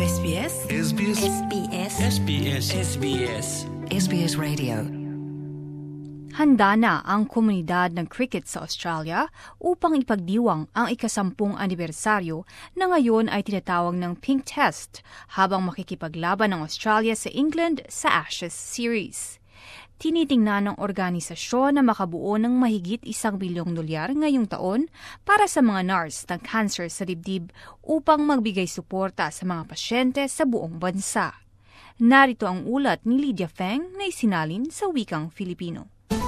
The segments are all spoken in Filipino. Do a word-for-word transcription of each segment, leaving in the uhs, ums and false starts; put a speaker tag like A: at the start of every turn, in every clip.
A: S B S
B: S B S
A: S B S
B: S B S S B S
A: S B S Radio.
C: Handa na ang komunidad ng cricket sa Australia upang ipagdiwang ang ikasampung anibersaryo na ngayon ay tinatawag ng Pink Test habang makikipaglaban ng Australia sa England sa Ashes Series. Tinitingnan ng organisasyon na makabuo ng mahigit isang bilyong dolyar ngayong taon para sa mga nurse ng cancer sa dibdib upang magbigay suporta sa mga pasyente sa buong bansa. Narito ang ulat ni Lydia Feng na isinalin sa wikang Filipino.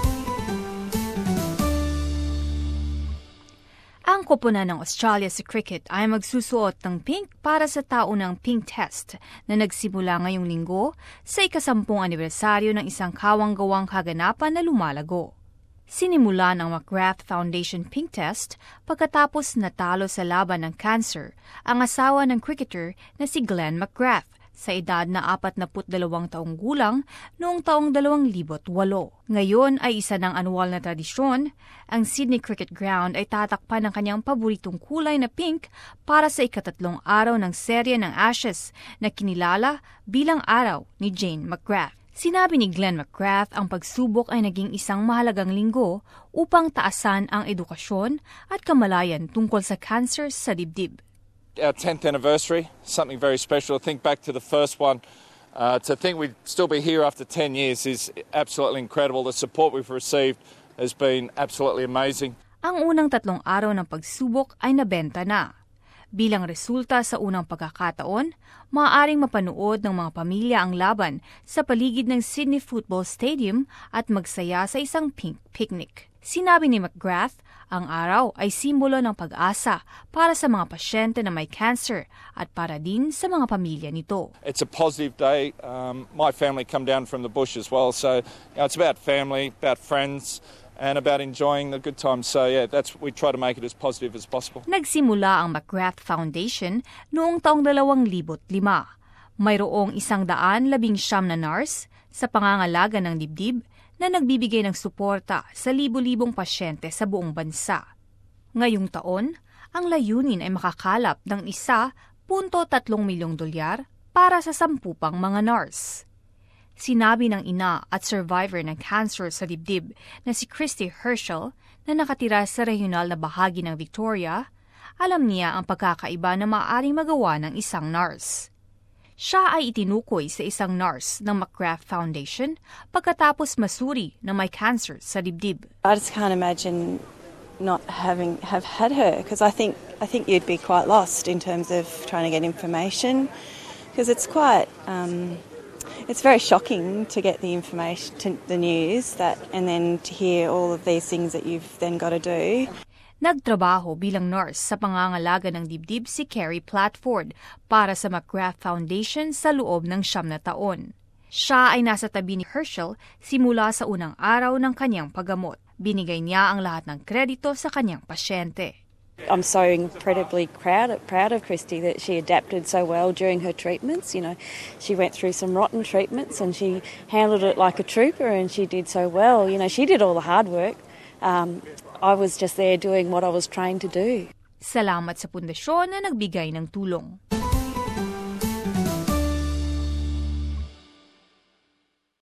C: Ang koponan ng Australia sa cricket ay magsusuot ng pink para sa taunang Pink Test na nagsimula ngayong linggo sa ikasampung anibersaryo ng isang kawang-gawang kaganapan na lumalago. Sinimulan ang McGrath Foundation Pink Test pagkatapos natalo sa laban ng cancer ang asawa ng cricketer na si Glenn McGrath sa edad na apat na dalawang taong gulang noong taong dalawang libo't walo. Ngayon ay isa ng anwal na tradisyon, ang Sydney Cricket Ground ay tatakpan ng kanyang paboritong kulay na pink para sa ikatatlong araw ng serye ng Ashes na kinilala bilang araw ni Jane McGrath. Sinabi ni Glenn McGrath ang pagsubok ay naging isang mahalagang linggo upang taasan ang edukasyon at kamalayan tungkol sa cancer sa dibdib.
D: Our tenth anniversary, something very special. Think back to the first one. Uh, to think we'd still be here after ten years is absolutely incredible. The support we've received has been absolutely amazing.
C: Ang unang tatlong araw ng pagsubok ay nabenta na. Bilang resulta sa unang pagkakataon, maaaring mapanood ng mga pamilya ang laban sa paligid ng Sydney Football Stadium at magsaya sa isang pink picnic. Sinabi ni McGrath, ang araw ay simbolo ng pag-asa para sa mga pasyente na may cancer at para din sa mga pamilya nito.
D: It's a positive day. Um, my family come down from the bush as well, so you know, it's about family, about friends, and about enjoying the good times. So yeah, that's we try to make it as positive as possible.
C: Nagsimula ang McGrath Foundation noong taong dalawang libo't lima. Mayroong isang daan labing siyam na nurse sa pangangalaga ng dibdib na nagbibigay ng suporta sa libo-libong pasyente sa buong bansa. Ngayong taon, ang layunin ay makakalap ng isa punto tatlong milyong dolyar para sa sampu pang mga nurse. Sinabi ng ina at survivor ng cancer sa dibdib na si Christy Herschel na nakatira sa regional na bahagi ng Victoria, alam niya ang pagkakaiba na maaaring magawa ng isang nurse. Siya ay itinukoy sa isang nurse ng McGrath Foundation pagkatapos masuri na may cancer sa dibdib.
E: I just can't imagine not having have had her because I think I think you'd be quite lost in terms of trying to get information because it's quite um, it's very shocking to get the information, to the news that, and then to hear all of these things that you've then got to do.
C: Nagtrabaho bilang nurse sa pangangalaga ng dibdib si Kerry Platford para sa McGrath Foundation sa loob ng siyam na taon. Siya ay nasa tabi ni Herschel simula sa unang araw ng kanyang paggamot. Binigay niya ang lahat ng kredito sa kanyang pasyente.
E: I'm so incredibly proud of, proud of Christy that she adapted so well during her treatments. You know, she went through some rotten treatments and she handled it like a trooper and she did so well. You know, she did all the hard work. Um, I was just there doing what I was trained to do.
C: Salamat sa pundasyon na nagbigay ng tulong.